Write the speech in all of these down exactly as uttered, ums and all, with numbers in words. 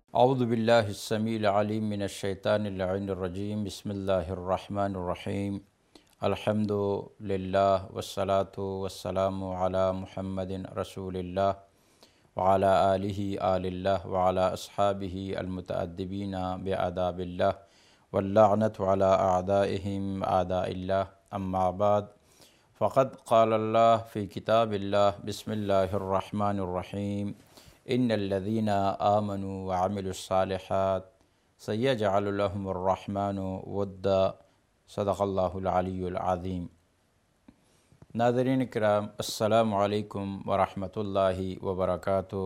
اعوذ باللہ السمیع العلیم من الشیطان اللعین الرجیم بسم اللہ الرحمن الرحیم الحمد للہ والصلاة والسلام علی محمد رسول اللہ وعلی آلہ آل اللہ وعلی اصحابہ المتأدبین بآداب اللہ واللعنۃ علی اعدائہم اعداء اللہ اما بعد فقد قال اللہ فی کتاب اللہ بسم اللہ الرحمن الرحیم ان الذین آمنوا وعملوا الصالحات سیجعل لهم الرحمن ودا صدق اللہ العلی العظیم۔ ناظرین کرام، السلام علیکم ورحمۃ اللہ وبرکاتہ۔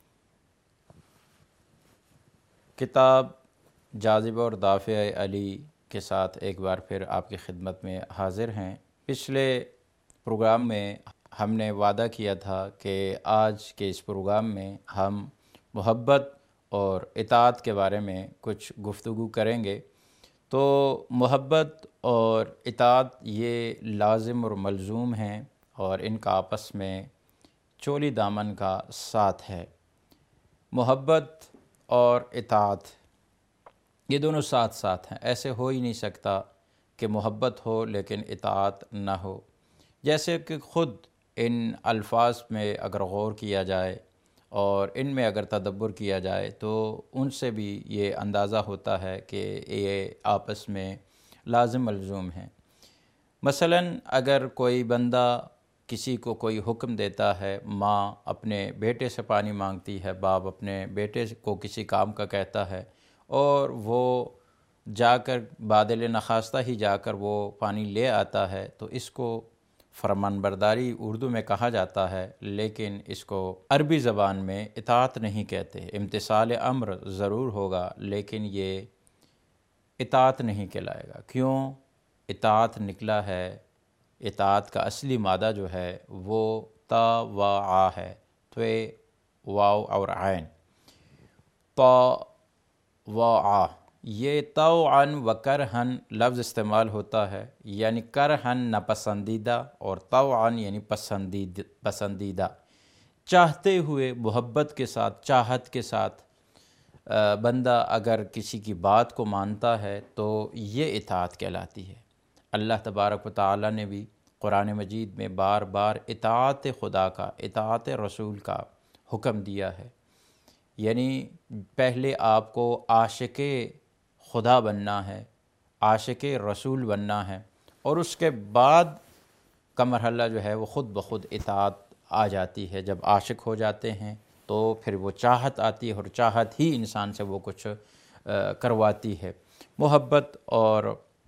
کتاب جاذبہ اور دافع علی کے ساتھ ایک بار پھر آپ کی خدمت میں حاضر ہیں۔ پچھلے پروگرام میں ہم نے وعدہ کیا تھا کہ آج کے اس پروگرام میں ہم محبت اور اطاعت کے بارے میں کچھ گفتگو کریں گے۔ تو محبت اور اطاعت یہ لازم اور ملزوم ہیں اور ان کا آپس میں چولی دامن کا ساتھ ہے۔ محبت اور اطاعت یہ دونوں ساتھ ساتھ ہیں، ایسے ہو ہی نہیں سکتا کہ محبت ہو لیکن اطاعت نہ ہو۔ جیسے کہ خود ان الفاظ میں اگر غور کیا جائے اور ان میں اگر تدبر کیا جائے تو ان سے بھی یہ اندازہ ہوتا ہے کہ یہ آپس میں لازم ملزوم ہیں۔ مثلاً اگر کوئی بندہ کسی کو کوئی حکم دیتا ہے، ماں اپنے بیٹے سے پانی مانگتی ہے، باپ اپنے بیٹے کو کسی کام کا کہتا ہے اور وہ جا کر بادل نخواستہ ہی جا کر وہ پانی لے آتا ہے، تو اس کو فرمان برداری اردو میں کہا جاتا ہے، لیکن اس کو عربی زبان میں اطاعت نہیں کہتے۔ امتثال امر ضرور ہوگا لیکن یہ اطاعت نہیں کہلائے گا۔ کیوں؟ اطاعت نکلا ہے، اطاعت کا اصلی مادہ جو ہے وہ تا و آ ہے، تو واو اور عین، تا و آ، یہ طوعاً و کرہن لفظ استعمال ہوتا ہے، یعنی کرہن ناپسندیدہ اور طوعاً یعنی پسندید پسندیدہ، چاہتے ہوئے، محبت کے ساتھ، چاہت کے ساتھ بندہ اگر کسی کی بات کو مانتا ہے تو یہ اطاعت کہلاتی ہے۔ اللہ تبارک و تعالیٰ نے بھی قرآن مجید میں بار بار اطاعت خدا کا، اطاعت رسول کا حکم دیا ہے، یعنی پہلے آپ کو عاشق خدا بننا ہے، عاشق رسول بننا ہے، اور اس کے بعد کا مرحلہ جو ہے وہ خود بخود اطاعت آ جاتی ہے۔ جب عاشق ہو جاتے ہیں تو پھر وہ چاہت آتی ہے اور چاہت ہی انسان سے وہ کچھ کرواتی ہے۔ محبت اور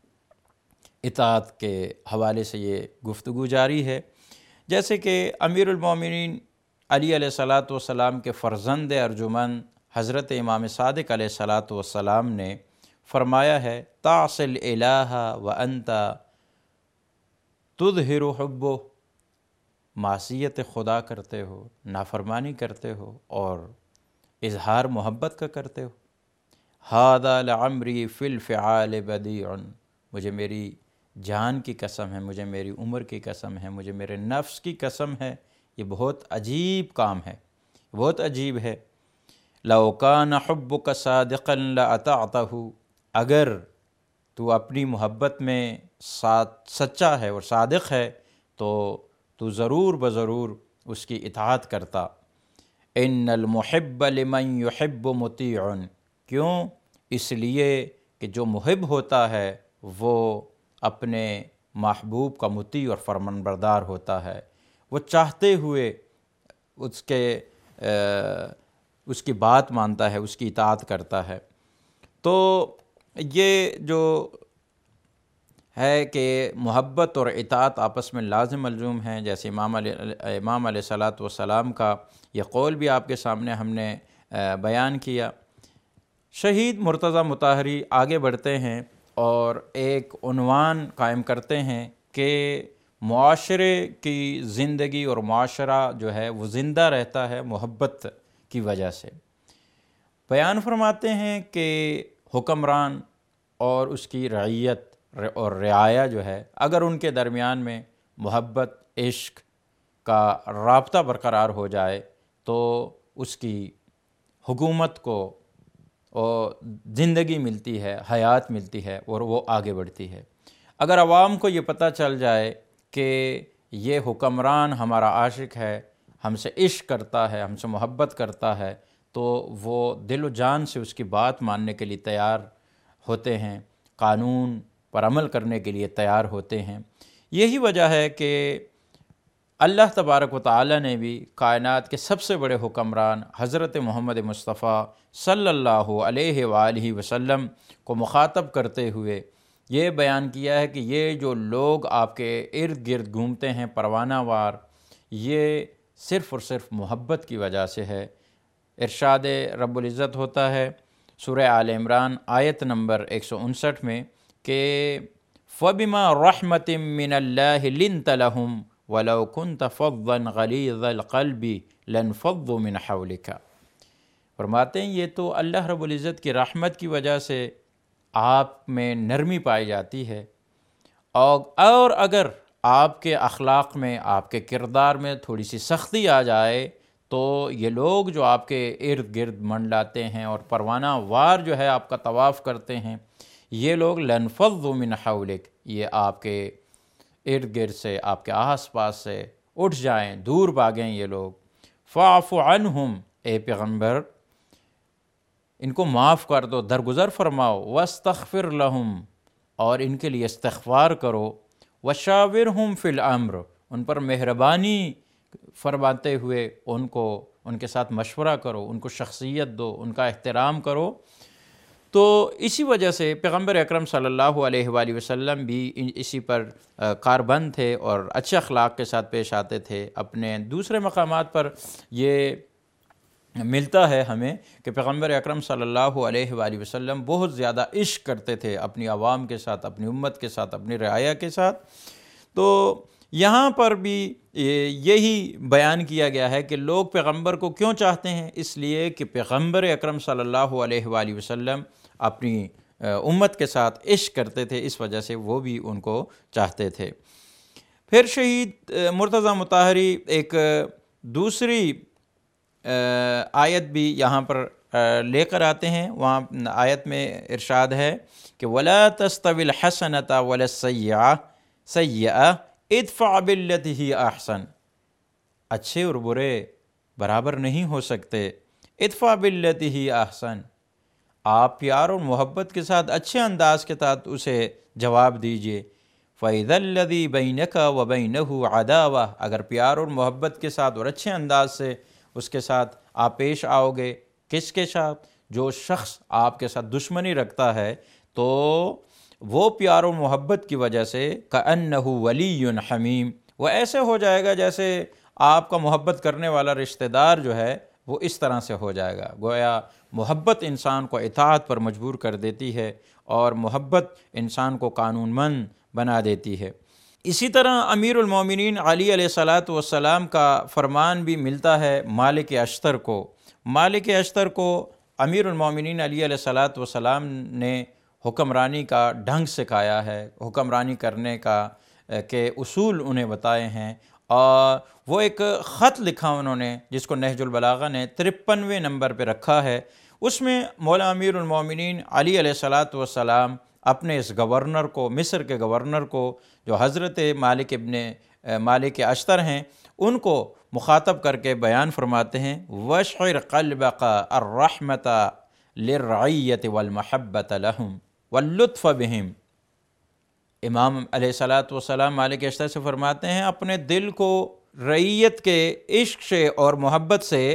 اطاعت کے حوالے سے یہ گفتگو جاری ہے۔ جیسے کہ امیر المومنین علی علیہ الصلاۃ والسلام کے فرزند ارجمند حضرت امام صادق علیہ الصلاۃ والسلام نے فرمایا ہے، تعصی الالہ وانت تظہر حبہ، معصیت خدا کرتے ہو، نافرمانی کرتے ہو اور اظہار محبت کا کرتے ہو۔ ھذا لعمری فی الفعال بدیع، مجھے میری جان کی قسم ہے، مجھے میری عمر کی قسم ہے، مجھے میرے نفس کی قسم ہے، یہ بہت عجیب کام ہے، بہت عجیب ہے۔ لو کان حبک صادقا لاطعتہ، اگر تو اپنی محبت میں سچا ہے اور صادق ہے تو تو ضرور بضرور اس کی اطاعت کرتا۔ ان المحب لمن یحب مطیع، کیوں؟ اس لیے کہ جو محب ہوتا ہے وہ اپنے محبوب کا مطیع اور فرمان بردار ہوتا ہے، وہ چاہتے ہوئے اس کے اس کی بات مانتا ہے، اس کی اطاعت کرتا ہے۔ تو یہ جو ہے کہ محبت اور اطاعت آپس میں لازم ملزوم ہیں، جیسے امام علیہ امام علیہ الصلاۃ والسلام کا یہ قول بھی آپ کے سامنے ہم نے بیان کیا۔ شہید مرتضیٰ مطہری آگے بڑھتے ہیں اور ایک عنوان قائم کرتے ہیں کہ معاشرے کی زندگی اور معاشرہ جو ہے وہ زندہ رہتا ہے محبت کی وجہ سے۔ بیان فرماتے ہیں کہ حکمران اور اس کی رعیت اور رعایا جو ہے، اگر ان کے درمیان میں محبت، عشق کا رابطہ برقرار ہو جائے تو اس کی حکومت کو اور زندگی ملتی ہے، حیات ملتی ہے اور وہ آگے بڑھتی ہے۔ اگر عوام کو یہ پتہ چل جائے کہ یہ حکمران ہمارا عاشق ہے، ہم سے عشق کرتا ہے، ہم سے محبت کرتا ہے، تو وہ دل و جان سے اس کی بات ماننے کے لیے تیار ہوتے ہیں، قانون پر عمل کرنے کے لیے تیار ہوتے ہیں۔ یہی وجہ ہے کہ اللہ تبارک و تعالی نے بھی کائنات کے سب سے بڑے حکمران حضرت محمد مصطفیٰ صلی اللہ علیہ وآلہ وسلم کو مخاطب کرتے ہوئے یہ بیان کیا ہے کہ یہ جو لوگ آپ کے ارد گرد گھومتے ہیں پروانہ وار، یہ صرف اور صرف محبت کی وجہ سے ہے۔ ارشاد رب العزت ہوتا ہے سورہ آل عمران آیت نمبر ایک سو انسٹھ میں کہ فَبِمَا رَحْمَةٍ مِّنَ اللَّهِ لِنْتَ لَهُمْ وَلَوْ كُنْتَ فَظًّا غَلِيظَ الْقَلْبِ لَانْفَضُّوا مِنْ حَوْلِكَ۔ فرماتے ہیں یہ تو اللہ رب العزت کی رحمت کی وجہ سے آپ میں نرمی پائی جاتی ہے، اور اور اگر آپ کے اخلاق میں، آپ کے کردار میں تھوڑی سی سختی آ جائے تو یہ لوگ جو آپ کے ارد گرد منڈلاتے ہیں اور پروانہ وار جو ہے آپ کا طواف کرتے ہیں، یہ لوگ لَانْفَضُّوا مِنْ حَوْلِكَ، یہ آپ کے ارد گرد سے، آپ کے آس پاس سے اٹھ جائیں، دور بھاگیں یہ لوگ۔ فَاعْفُ عَنْهُمْ، اے پیغمبر ان کو معاف کر دو، درگزر فرماؤ، وَاسْتَغْفِرْ لَهُمْ، اور ان کے لیے استغفار کرو، وَشَاوِرْهُمْ فِي الْأَمْرِ، ان پر مہربانی فرماتے ہوئے ان کو ان کے ساتھ مشورہ کرو، ان کو شخصیت دو، ان کا احترام کرو۔ تو اسی وجہ سے پیغمبر اکرم صلی اللہ علیہ وآلہ وسلم بھی اسی پر کاربند تھے اور اچھے اخلاق کے ساتھ پیش آتے تھے۔ اپنے دوسرے مقامات پر یہ ملتا ہے ہمیں کہ پیغمبر اکرم صلی اللہ علیہ وآلہ وسلم بہت زیادہ عشق کرتے تھے اپنی عوام کے ساتھ، اپنی امت کے ساتھ، اپنی رعایا کے ساتھ۔ تو یہاں پر بھی یہی بیان کیا گیا ہے کہ لوگ پیغمبر کو کیوں چاہتے ہیں، اس لیے کہ پیغمبر اکرم صلی اللہ علیہ وآلہ وسلم اپنی امت کے ساتھ عشق کرتے تھے، اس وجہ سے وہ بھی ان کو چاہتے تھے۔ پھر شہید مرتضیٰ مطہری ایک دوسری آیت بھی یہاں پر لے کر آتے ہیں، وہاں آیت میں ارشاد ہے کہ وَلَا تَسْتَوِي الْحَسَنَةَ وَلَا السَّيِّئَةَ سَيِّئَةَ اِدْفَعْ بِالَّتِي هِیَ أَحْسَنُ، اچھے اور برے برابر نہیں ہو سکتے، اِدْفَعْ بِالَّتِي هِیَ أَحْسَنُ، آپ پیار اور محبت کے ساتھ اچھے انداز کے ساتھ اسے جواب دیجئے۔ فَإِذَا الَّذِي بَيْنَكَ وَبَيْنَهُ عَدَاوَةٌ، اگر پیار اور محبت کے ساتھ اور اچھے انداز سے اس کے ساتھ آپ پیش آؤ گے، کس کے ساتھ؟ جو شخص آپ کے ساتھ دشمنی رکھتا ہے تو وہ پیار و محبت کی وجہ سے كَأَنَّهُ وَلِيٌّ حَمِيمٌ، وہ ایسے ہو جائے گا جیسے آپ کا محبت کرنے والا رشتہ دار جو ہے وہ اس طرح سے ہو جائے گا۔ گویا محبت انسان کو اطاعت پر مجبور کر دیتی ہے اور محبت انسان کو قانون مند بنا دیتی ہے۔ اسی طرح امیر المومنین علی علیہ الصلاۃ والسلام کا فرمان بھی ملتا ہے مالک اشتر کو۔ مالک اشتر کو امیر المومنین علی علیہ الصلاۃ والسلام نے حکمرانی کا ڈھنگ سکھایا ہے، حکمرانی کرنے کا کے اصول انہیں بتائے ہیں، اور وہ ایک خط لکھا انہوں نے جس کو نہج البلاغہ نے ترپنویں نمبر پہ رکھا ہے۔ اس میں مولا امیر المومنین علی علیہ الصلاۃ والسلام اپنے اس گورنر کو، مصر کے گورنر کو جو حضرت مالک ابن مالک اشتر ہیں، ان کو مخاطب کر کے بیان فرماتے ہیں وَشْعِرْ قَلْبَكَ الرَّحْمَةَ لِلرَّعِيَّةِ وَالْمَحَبَّةَ لَهُمْ وَاللُّطْفَ بِهِمْ۔ امام علیہ الصلاۃ والسلام مالک اشتر سے فرماتے ہیں اپنے دل کو رعیت کے عشق سے اور محبت سے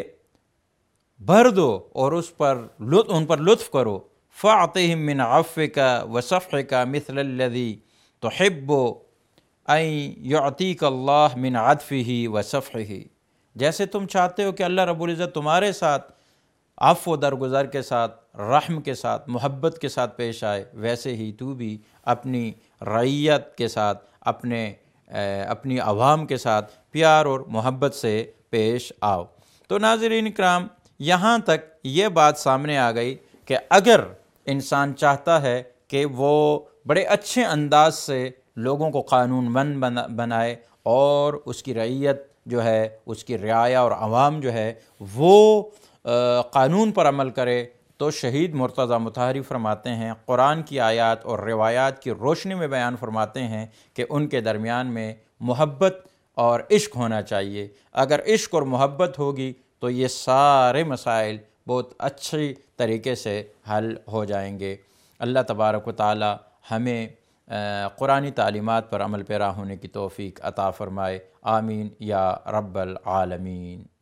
بھر دو اور اس پر ان پر لطف کرو۔ فَأَعْطِهِمْ مِنْ عَفْوِكَ وَصَفْحِكَ مِثْلَ الَّذِي تُحِبُّ أَن يُعْطِيكَ اللَّهُ مِنْ عَطْفِهِ وَصَفْحِهِ، جیسے تم چاہتے ہو کہ اللہ رب العزت تمہارے ساتھ عفو و درگزر کے ساتھ، رحم کے ساتھ، محبت کے ساتھ پیش آئے، ویسے ہی تو بھی اپنی رعیت کے ساتھ، اپنے اپنی عوام کے ساتھ پیار اور محبت سے پیش آؤ۔ تو ناظرین کرام، یہاں تک یہ بات سامنے آ گئی کہ اگر انسان چاہتا ہے کہ وہ بڑے اچھے انداز سے لوگوں کو قانون مند بنائے اور اس کی رعیت جو ہے، اس کی رعایا اور عوام جو ہے وہ قانون پر عمل کرے، تو شہید مرتضیٰ مطہری فرماتے ہیں، قرآن کی آیات اور روایات کی روشنی میں بیان فرماتے ہیں کہ ان کے درمیان میں محبت اور عشق ہونا چاہیے۔ اگر عشق اور محبت ہوگی تو یہ سارے مسائل بہت اچھی طریقے سے حل ہو جائیں گے۔ اللہ تبارک و تعالی ہمیں قرآنی تعلیمات پر عمل پیرا ہونے کی توفیق عطا فرمائے، آمین یا رب العالمین۔